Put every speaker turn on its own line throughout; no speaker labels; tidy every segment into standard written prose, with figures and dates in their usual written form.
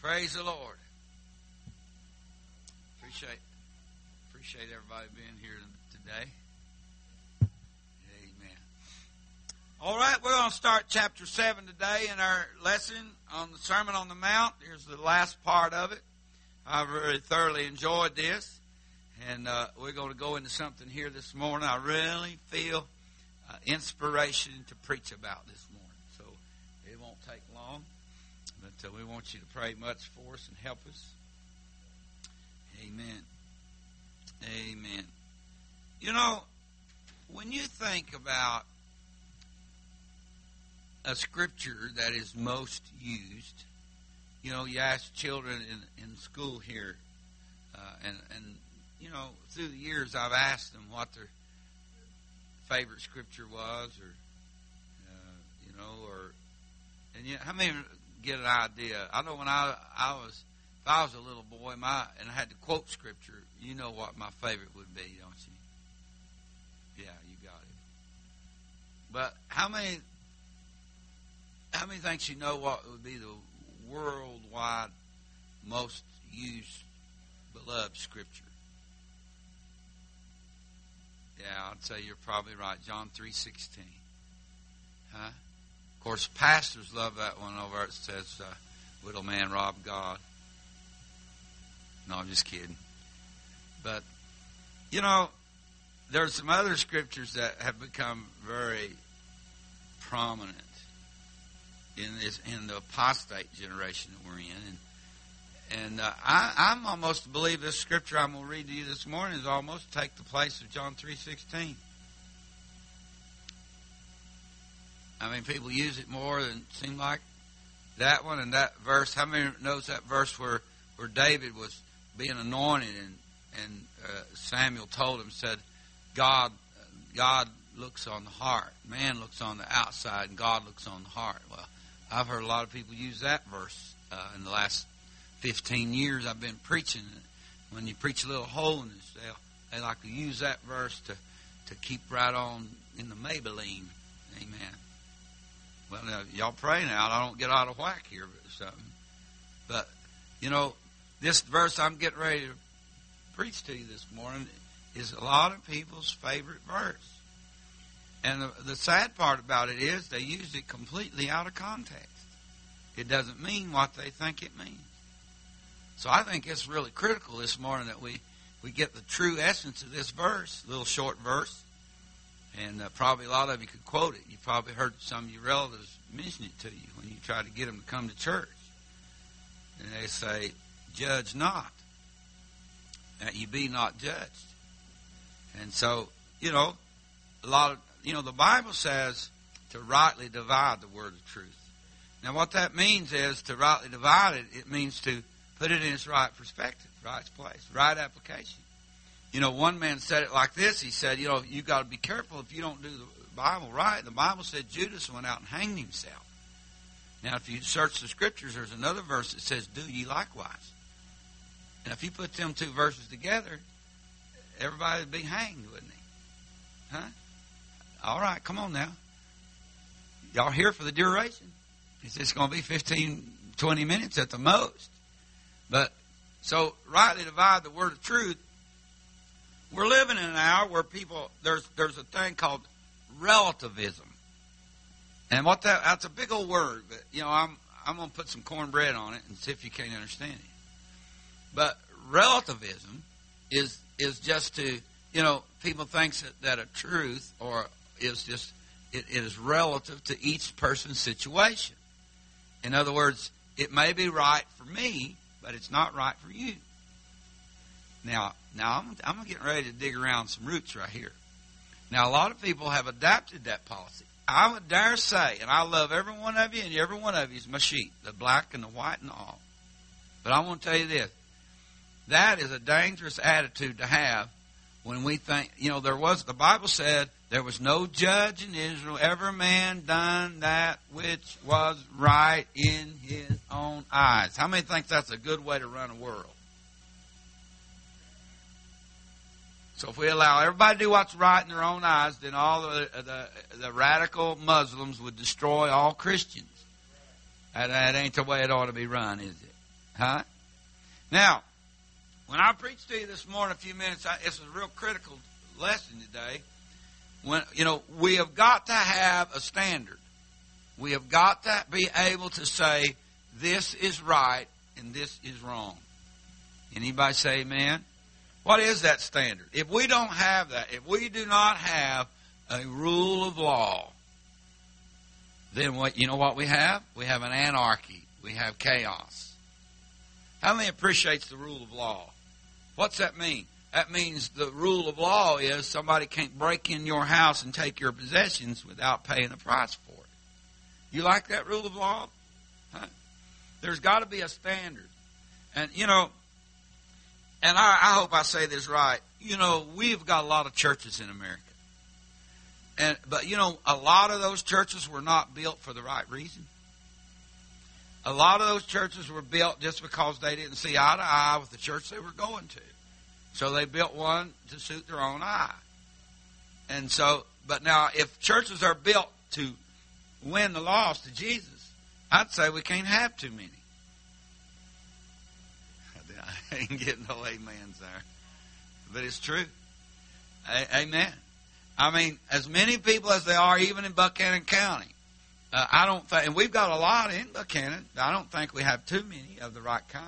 Praise the Lord. Appreciate everybody being here today. Amen. All right, we're going to start chapter 7 today in our lesson on the Sermon on the Mount. Here's the last part of it. I've really thoroughly enjoyed this, and we're going to go into something here this morning. I really feel inspiration to preach about this morning, so it won't take long. But we want you to pray much for us and help us. Amen. Amen. You know, when you think about a scripture that is most used, you know, you ask children in school here, and you know, through the years I've asked them what their favorite scripture was, or you know, and you know, how many get an idea? I know when I was, if I was a little boy, and I had to quote scripture, you know what my favorite would be, don't you? Yeah, you got it. But how many think you know what would be the worldwide most used, beloved scripture? Yeah, I'd say you're probably right. John 3:16. Huh? Of course, pastors love that one over there. It says, "Little man robbed God." No, I'm just kidding. But, you know, there's some other scriptures that have become very prominent in the apostate generation that we're in. And I'm almost to believe this scripture I'm going to read to you this morning is almost take the place of John 3:16. I mean, people use it more than it seemed like that one and that verse. How many knows that verse where David was being anointed and Samuel told him, said, God looks on the heart. Man looks on the outside and God looks on the heart. Well, I've heard a lot of people use that verse in the last 15 years I've been preaching. When you preach a little holiness, they like to use that verse to keep right on in the Maybelline. Amen. Well, now, y'all pray now. I don't get out of whack here or something. But, you know, this verse I'm getting ready to preach to you this morning is a lot of people's favorite verse. And the sad part about it is they use it completely out of context. It doesn't mean what they think it means. So I think it's really critical this morning that we get the true essence of this verse, little short verse. And probably a lot of you could quote it. You probably heard some of your relatives mention it to you when you try to get them to come to church. And they say, "Judge not, that you be not judged." And so, you know, the Bible says to rightly divide the word of truth. Now, what that means is to rightly divide it, it means to put it in its right perspective, right place, right application. You know, one man said it like this. He said, you know, you got to be careful if you don't do the Bible right. The Bible said Judas went out and hanged himself. Now, if you search the scriptures, there's another verse that says, "Do ye likewise." And if you put them two verses together, everybody would be hanged, wouldn't he? Huh? All right, come on now. Y'all here for the duration? It's just going to be 15, 20 minutes at the most. But, so, rightly divide the word of truth. We're living in an hour where people, there's a thing called relativism. And that's a big old word, but, you know, I'm going to put some cornbread on it and see if you can't understand it. But relativism is just to, you know, people think that a truth or is just, it is relative to each person's situation. In other words, it may be right for me, but it's not right for you. Now I'm getting ready to dig around some roots right here. Now, a lot of people have adapted that policy. I would dare say, and I love every one of you, and every one of you is my sheep, the black and the white and all. But I want to tell you this. That is a dangerous attitude to have when we think, you know, the Bible said there was no judge in Israel, every man done that which was right in his own eyes. How many think that's a good way to run a world? So if we allow everybody to do what's right in their own eyes, then all the radical Muslims would destroy all Christians. That ain't the way it ought to be run, is it? Huh? Now, when I preached to you this morning a few minutes, it's a real critical lesson today. When we have got to have a standard. We have got to be able to say this is right and this is wrong. Anybody say amen? What is that standard? If we don't have that, if we do not have a rule of law, then what we have? We have an anarchy. We have chaos. How many appreciates the rule of law? What's that mean? That means the rule of law is somebody can't break in your house and take your possessions without paying a price for it. You like that rule of law? Huh? There's got to be a standard. And, and I hope I say this right. We've got a lot of churches in America. But a lot of those churches were not built for the right reason. A lot of those churches were built just because they didn't see eye to eye with the church they were going to. So they built one to suit their own eye. And so, but now if churches are built to win the lost to Jesus, I'd say we can't have too many. I ain't getting no amens there. But it's true. Amen. I mean, as many people as there are, even in Buchanan County, I don't think, and we've got a lot in Buchanan, I don't think we have too many of the right kind.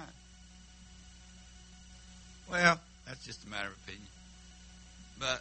Well, that's just a matter of opinion. But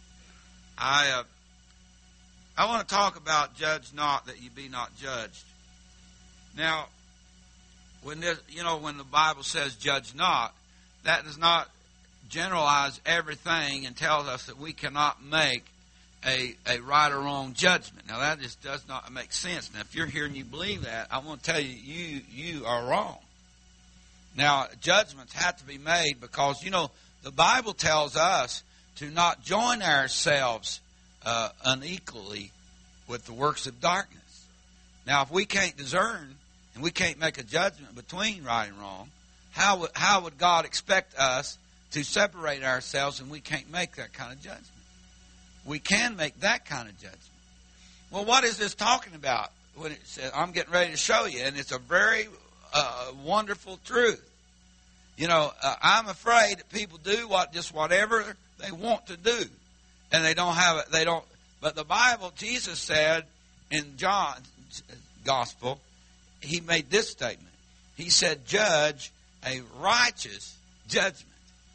I want to talk about judge not that you be not judged. Now, when the Bible says judge not, that does not generalize everything and tells us that we cannot make a right or wrong judgment. Now, that just does not make sense. Now, if you're here and you believe that, I want to tell you, you are wrong. Now, judgments have to be made because, the Bible tells us to not join ourselves unequally with the works of darkness. Now, if we can't discern and we can't make a judgment between right and wrong, how would God expect us to separate ourselves and we can't make that kind of judgment? We can make that kind of judgment. Well, what is this talking about when it says, I'm getting ready to show you, and it's a very wonderful truth. I'm afraid that people do whatever they want to do, and they don't have it. But the Bible, Jesus said in John's Gospel, he made this statement. He said, "Judge a righteous judgment."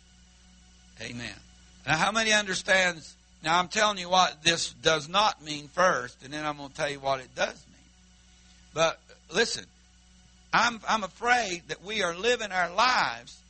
Amen. Now, how many understands? Now, I'm telling you what this does not mean first, and then I'm going to tell you what it does mean. But listen. I'm afraid that we are living our lives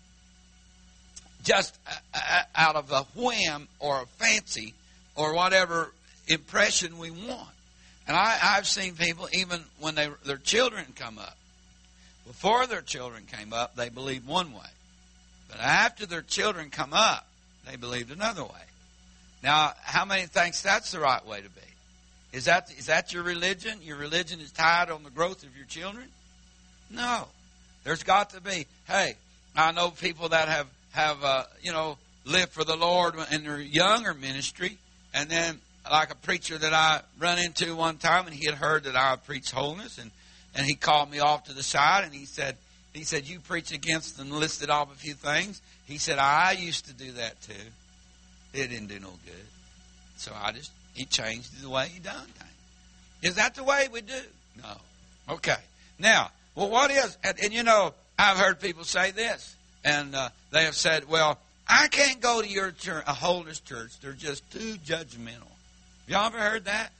just out of a whim or a fancy or whatever impression we want. And I've seen people, even when their children come up, before their children came up, they believed one way. But after their children come up, they believed another way. Now, how many thinks that's the right way to be? Is that your religion? Your religion is tied on the growth of your children? No. There's got to be, hey, I know people that have lived for the Lord in their younger ministry, and then like a preacher that I run into one time, and he had heard that I preach holiness, and he called me off to the side, and he said, you preach against, and listed off a few things. He said, I used to do that too. It didn't do no good. So he changed the way he done things. Is that the way we do? No. Okay. Now, well, what is, and I've heard people say this, and they have said, well, I can't go to your church, a holiness church. They're just too judgmental. Y'all ever heard that?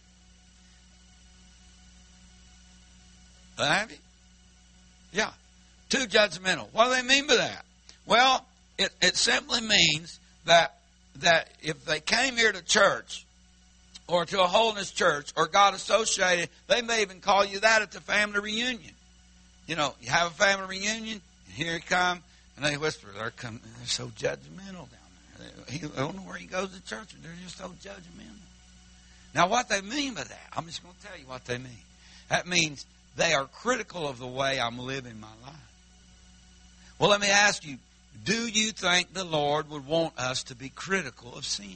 Have you? Yeah. Too judgmental. What do they mean by that? Well, it simply means that if they came here to church or to a holiness church or got associated, they may even call you that at the family reunion. You have a family reunion, and here he come, and they whisper, they're so judgmental down there. I don't know where he goes to church, but they're just so judgmental. Now, what they mean by that, I'm just going to tell you what they mean. That means they are critical of the way I'm living my life. Well, let me ask you, do you think the Lord would want us to be critical of sin?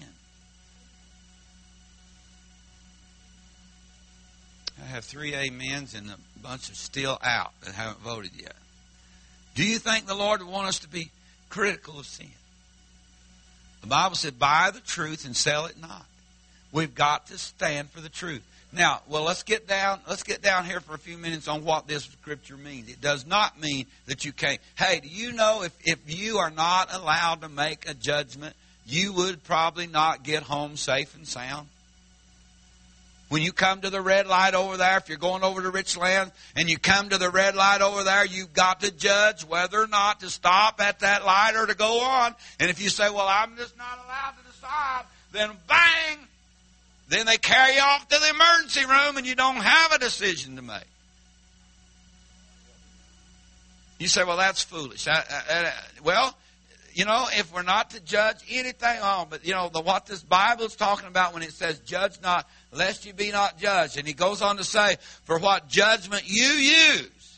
I have 3 amens and a bunch of still out that haven't voted yet. Do you think the Lord would want us to be critical of sin? The Bible said, buy the truth and sell it not. We've got to stand for the truth. Now, let's get down here for a few minutes on what this scripture means. It does not mean that you can't. Hey, do you know if you are not allowed to make a judgment, you would probably not get home safe and sound? When you come to the red light over there, if you're going over to Richland and you come to the red light over there, you've got to judge whether or not to stop at that light or to go on. And if you say, well, I'm just not allowed to decide, then bang! Then they carry you off to the emergency room and you don't have a decision to make. You say, well, that's foolish. Well, if we're not to judge anything on, but, what this Bible is talking about when it says, judge not, lest you be not judged. And he goes on to say, for what judgment you use,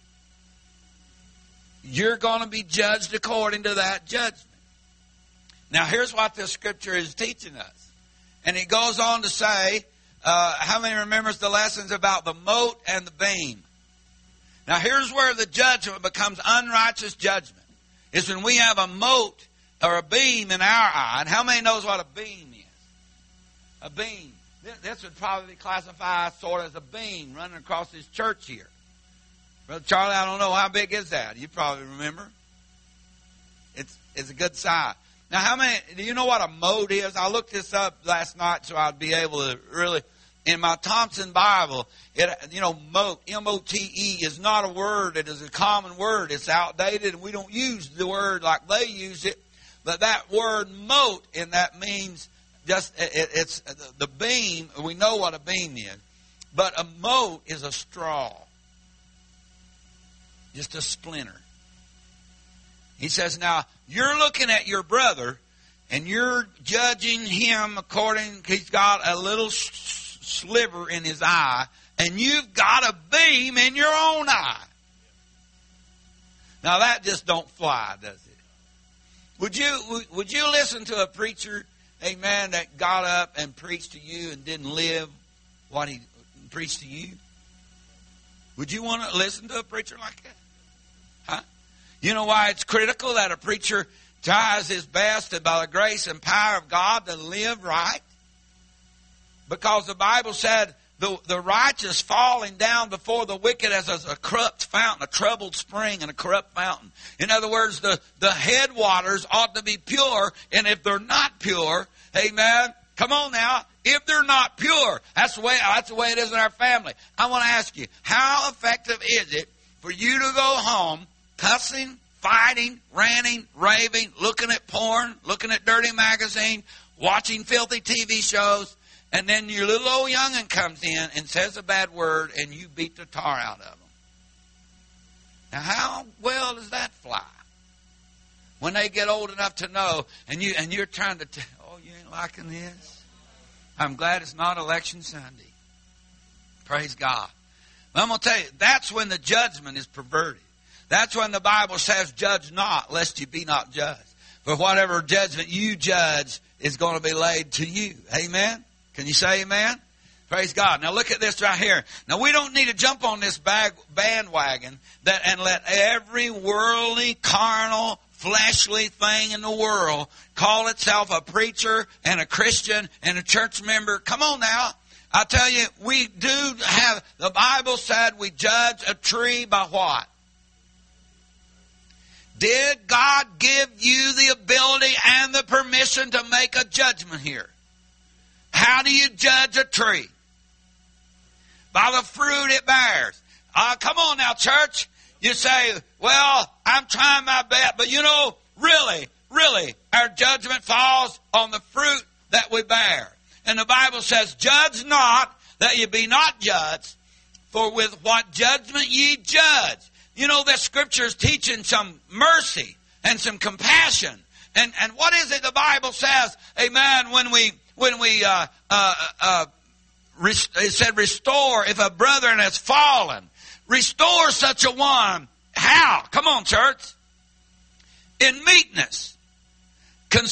you're going to be judged according to that judgment. Now, here's what this scripture is teaching us. And he goes on to say, how many remembers the lessons about the mote and the beam? Now, here's where the judgment becomes unrighteous judgment. It's when we have a mote or a beam in our eye. And how many knows what a beam is? A beam. This would probably classify sort of as a beam running across this church here. Brother Charlie, I don't know, how big is that? You probably remember. It's a good size. Now, how many, do you know what a mote is? I looked this up last night so I'd be able to really, in my Thompson Bible, mote, M-O-T-E, is not a word. It is a common word. It's outdated, and we don't use the word like they use it. But that word mote, and that means it's the beam. We know what a beam is. But a mote is a straw. Just a splinter. He says, now, you're looking at your brother, and you're judging him according, he's got a little sliver in his eye, and you've got a beam in your own eye. Now, that just don't fly, does it? Would you listen to a preacher, amen, that got up and preached to you and didn't live what he preached to you? Would you want to listen to a preacher like that? Huh? You know why it's critical that a preacher tries his best to, by the grace and power of God, to live right? Because the Bible said the righteous falling down before the wicked as a corrupt fountain, a troubled spring and a corrupt fountain. In other words, the headwaters ought to be pure, and if they're not pure, amen, come on now, if they're not pure, that's the way it is in our family. I want to ask you, how effective is it for you to go home cussing, fighting, ranting, raving, looking at porn, looking at dirty magazine, watching filthy TV shows, and then your little old young'un comes in and says a bad word, and you beat the tar out of them? Now, how well does that fly? When they get old enough to know, and you're trying to tell, oh, you ain't liking this? I'm glad it's not Election Sunday. Praise God. But I'm going to tell you, that's when the judgment is perverted. That's when the Bible says, judge not, lest you be not judged. For whatever judgment you judge is going to be laid to you. Amen? Can you say amen? Praise God. Now look at this right here. Now we don't need to jump on this bandwagon and let every worldly, carnal, fleshly thing in the world call itself a preacher and a Christian and a church member. Come on now. I tell you, we do have, the Bible said we judge a tree by what? Did God give you the ability and the permission to make a judgment here? How do you judge a tree? By the fruit it bears. Come on now, church. You say, well, I'm trying my best, but really, our judgment falls on the fruit that we bear. And the Bible says, judge not, that ye be not judged, for with what judgment ye judge. You know, this scripture is teaching some mercy and some compassion. And what is it the Bible says? Amen. When we it said restore if a brethren has fallen. Restore such a one. How? Come on, church. In meekness.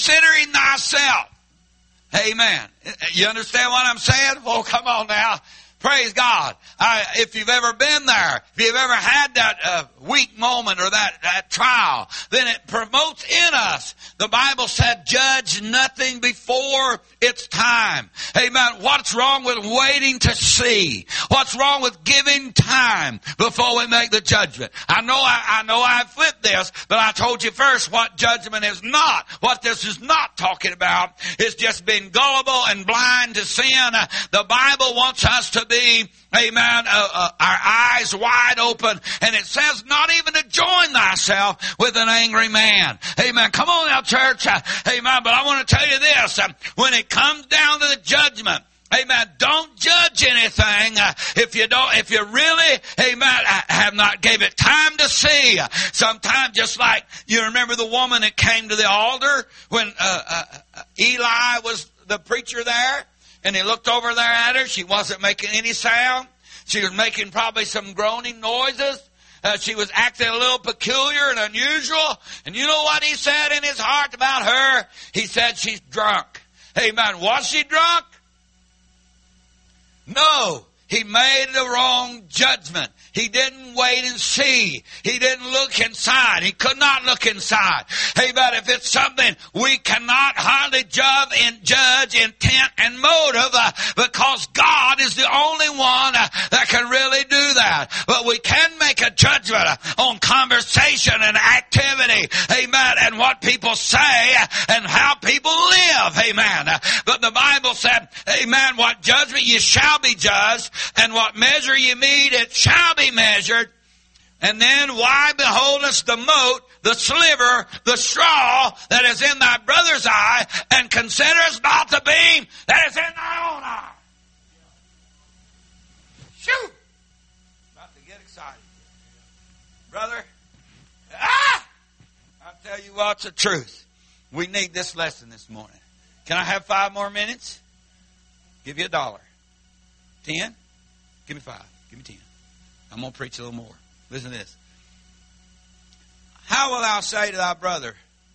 Considering thyself. Amen. You understand what I'm saying? Oh, come on now. Praise God. If you've ever been there, if you've ever had that weak moment or that trial, then it promotes in us. The Bible said, judge nothing before it's time. Amen. What's wrong with waiting to see? What's wrong with giving time before we make the judgment? I know I flipped this, but I told you first what judgment is not. What this is not talking about is just being gullible and blind to sin. The Bible wants us to be, amen, our eyes wide open. And it says not even to join thyself with an angry man. Amen. Come on now, church. Amen. But I want to tell you this. When it comes down to the judgment, amen, don't judge anything if you really, amen, have not gave it time to see. Sometimes, just like you remember the woman that came to the altar when Eli was the preacher there, and he looked over there at her. She wasn't making any sound. She was making probably some groaning noises. She was acting a little peculiar and unusual. And you know what he said in his heart about her? He said she's drunk. Amen. Was she drunk? No. He made the wrong judgment. He didn't wait and see. He didn't look inside. He could not look inside. Hey, but if it's something we cannot hardly judge intent and motive because God is the only one that can really do that. But we can make a judgment on conversation and activity. Amen. And what people say and how people live. Amen. But the Bible said, amen, what judgment you shall be judged, and what measure you meet, it shall be measured. And then why beholdest the mote, the sliver, the straw that is in thy brother's eye, and considerest not the beam that is in thy own eye? Shoot! About to get excited. Brother, I'll tell you what's the truth. We need this lesson this morning. Can I have 5 more minutes? Give you $1. 10? Give me 5. Give me 10. I'm going to preach a little more. Listen to this. How will thou say to thy brother?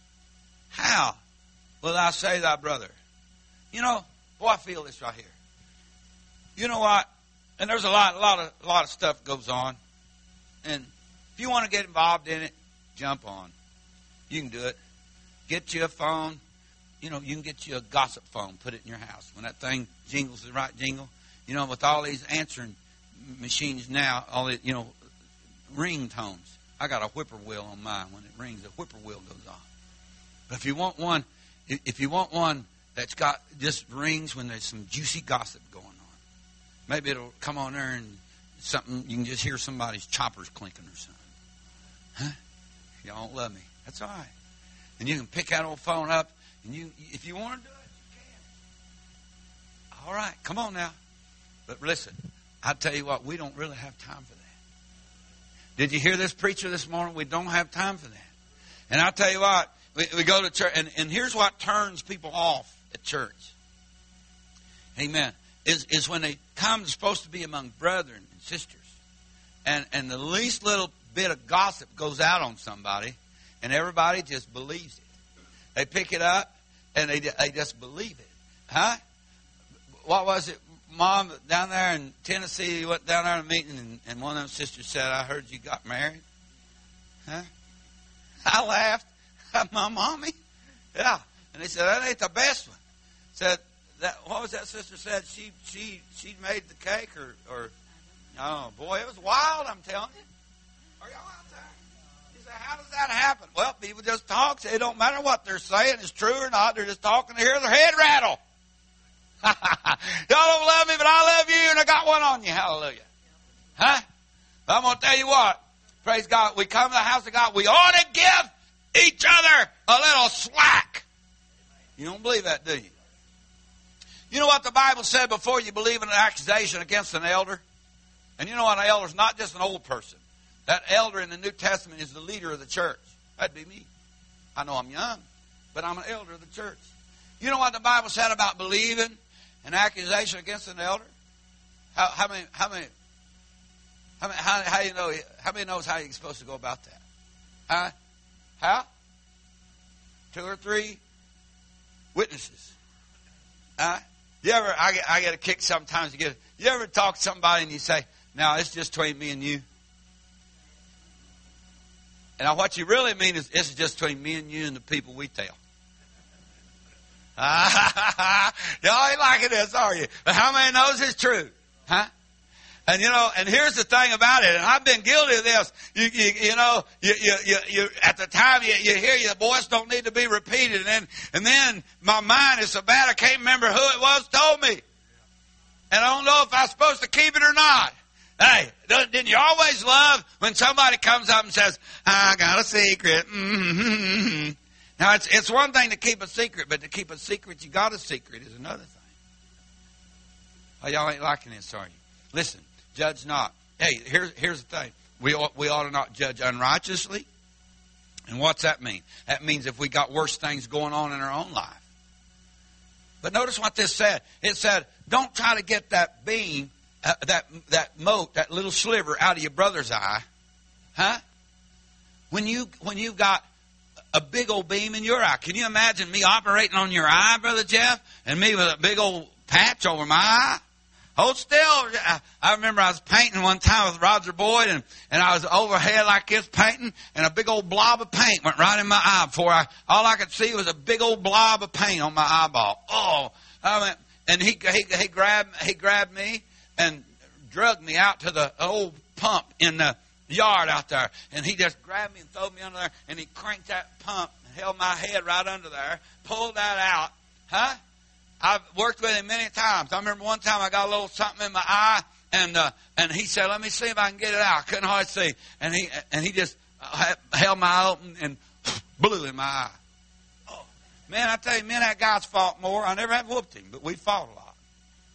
How will thou say to thy brother? You know, boy, I feel this right here. You know what? And there's a lot of stuff goes on. And if you want to get involved in it, jump on. You can do it. Get you a phone. You know, you can get you a gossip phone. Put it in your house. When that thing jingles the right jingle. You know, with all these answering machines now, all the, you know, ringtones. I got a whippoorwill on mine. When it rings, a whippoorwill goes off. But if you want one that's got just rings when there's some juicy gossip going on, maybe it'll come on there and something you can just hear somebody's choppers clinking or something. Huh? Y'all don't love me. That's all right. And you can pick that old phone up, and if you want to do it, you can. All right, come on now. But listen, I'll tell you what, we don't really have time for that. Did you hear this preacher this morning? We don't have time for that. And I'll tell you what, we go to church, and here's what turns people off at church. Amen. Is when they come, they're supposed to be among brethren and sisters. And the least little bit of gossip goes out on somebody, and everybody just believes it. They pick it up, and they just believe it. Huh? What was it? Mom, down there in Tennessee, you went down there to a meeting, and one of them sisters said, I heard you got married. Huh? I laughed. My mommy? Yeah. And they said, that ain't the best one. Said, what was that sister said? She made the cake or oh, boy, it was wild, I'm telling you. Are y'all out there? You say, how does that happen? Well, people just talk. It don't matter what they're saying. It's true or not. They're just talking to hear their head rattle. Y'all don't love me, but I love you, and I got one on you. Hallelujah. Huh? But I'm going to tell you what. Praise God. We come to the house of God. We ought to give each other a little slack. You don't believe that, do you? You know what the Bible said before you believe in an accusation against an elder? And you know what, an elder is not just an old person. That elder in the New Testament is the leader of the church. That'd be me. I know I'm young, but I'm an elder of the church. You know what the Bible said about believing an accusation against an elder? How many knows how you're supposed to go about that? Huh? How? 2 or 3 witnesses. Huh? I get a kick sometimes. You You ever talk to somebody and you say, now it's just between me and you? And what you really mean is it's just between me and you and the people we tell. Y'all ain't liking this, are you? But how many knows it's true? Huh? And and here's the thing about it, and I've been guilty of this. You at the time you hear your voice don't need to be repeated, and then my mind is so bad I can't remember who it was told me, and I don't know if I'm supposed to keep it or not. Hey, didn't you always love when somebody comes up and says, "I got a secret"? Mm-hmm. Now it's one thing to keep a secret, but to keep a secret, you got a secret is another thing. Oh, y'all ain't liking this, are you? Listen. Judge not. Hey, here's the thing. We ought to not judge unrighteously. And what's that mean? That means if we got worse things going on in our own life. But notice what this said. It said, don't try to get that beam, that mote, that little sliver out of your brother's eye. Huh? When you've got a big old beam in your eye. Can you imagine me operating on your eye, Brother Jeff? And me with a big old patch over my eye? Hold still. I remember I was painting one time with Roger Boyd, and I was overhead like this painting, and a big old blob of paint went right in my eye. All I could see was a big old blob of paint on my eyeball. Oh, and he grabbed me and drugged me out to the old pump in the yard out there, and he just grabbed me and threw me under there, and he cranked that pump and held my head right under there, pulled that out. Huh? I've worked with him many times. I remember one time I got a little something in my eye, and he said, "Let me see if I can get it out." I couldn't hardly see, and he just held my eye open and blew in my eye. Oh, man, I tell you, me and that guy's fought more. I never have whooped him, but we fought a lot.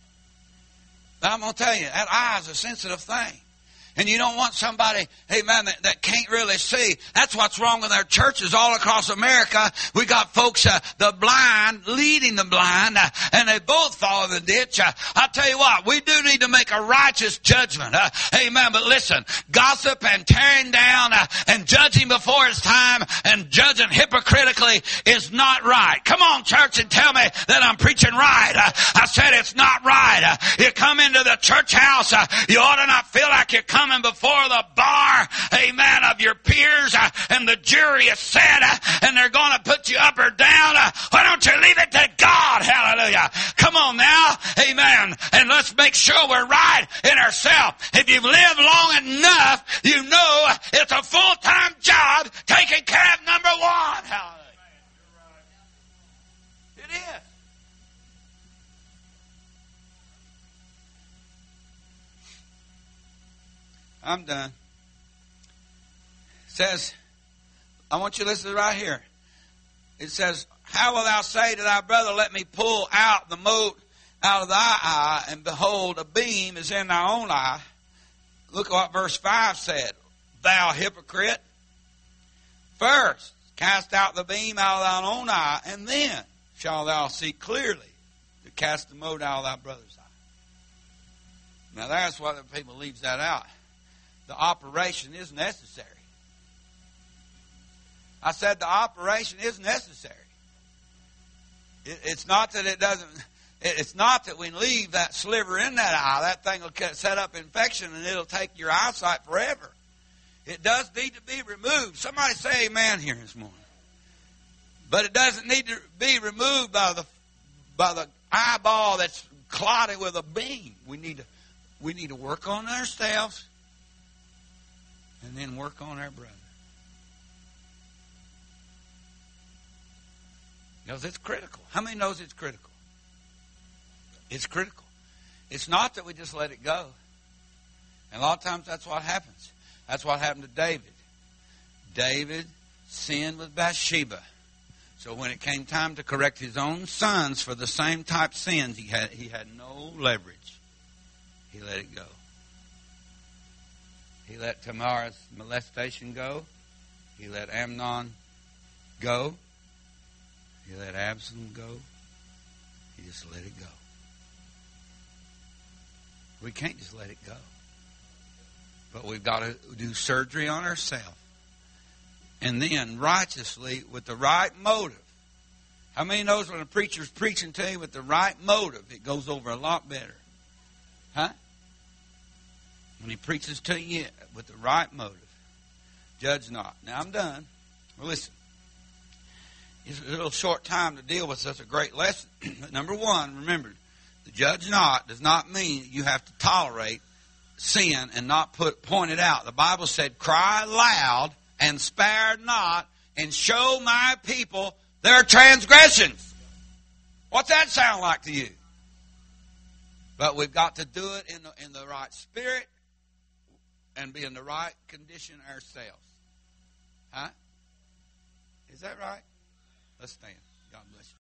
But I'm gonna tell you, that eye is a sensitive thing. And you don't want somebody, hey man, that can't really see. That's what's wrong with our churches all across America. We got folks, the blind, leading the blind, and they both fall in the ditch. I'll tell you what, we do need to make a righteous judgment. Amen. But listen, gossip and tearing down and judging before it's time and judging hypocritically is not right. Come on, church, and tell me that I'm preaching right. I said it's not right. You come into the church house, you ought to not feel like you're coming before the bar, amen, of your peers, and the jury is set, and they're going to put you up or down. Why don't you leave it to God? Hallelujah. Come on now, amen, and let's make sure we're right in ourselves. If you've lived long enough, you know it's a full-time job taking care of number one. Hallelujah. It is. I'm done. It says, I want you to listen right here. It says, how wilt thou say to thy brother, let me pull out the mote out of thy eye, and behold, a beam is in thy own eye? Look at what verse 5 said. Thou hypocrite, first cast out the beam out of thine own eye, and then shalt thou see clearly to cast the mote out of thy brother's eye. Now that's why the people leaves that out. The operation is necessary. I said the operation is necessary. It's not that it doesn't. It's not that we leave that sliver in that eye. That thing will set up infection and it'll take your eyesight forever. It does need to be removed. Somebody say amen here this morning. But it doesn't need to be removed by the eyeball that's clotted with a beam. We need to work on ourselves. And then work on our brother. Because it's critical. How many knows it's critical? It's critical. It's not that we just let it go. And a lot of times that's what happens. That's what happened to David. David sinned with Bathsheba. So when it came time to correct his own sons for the same type sins, he had no leverage. He let it go. He let Tamara's molestation go. He let Amnon go. He let Absalom go. He just let it go. We can't just let it go. But we've got to do surgery on ourselves. And then righteously with the right motive. How many knows when a preacher's preaching to you with the right motive, it goes over a lot better? Huh? When he preaches to you with the right motive. Judge not. Now I'm done. Well, listen. It's a little short time to deal with such a great lesson. But number one, remember, the judge not does not mean you have to tolerate sin and not point it out. The Bible said, cry loud and spare not and show my people their transgressions. What's that sound like to you? But we've got to do it in the right spirit and be in the right condition ourselves. Huh? Is that right? Let's stand. God bless you.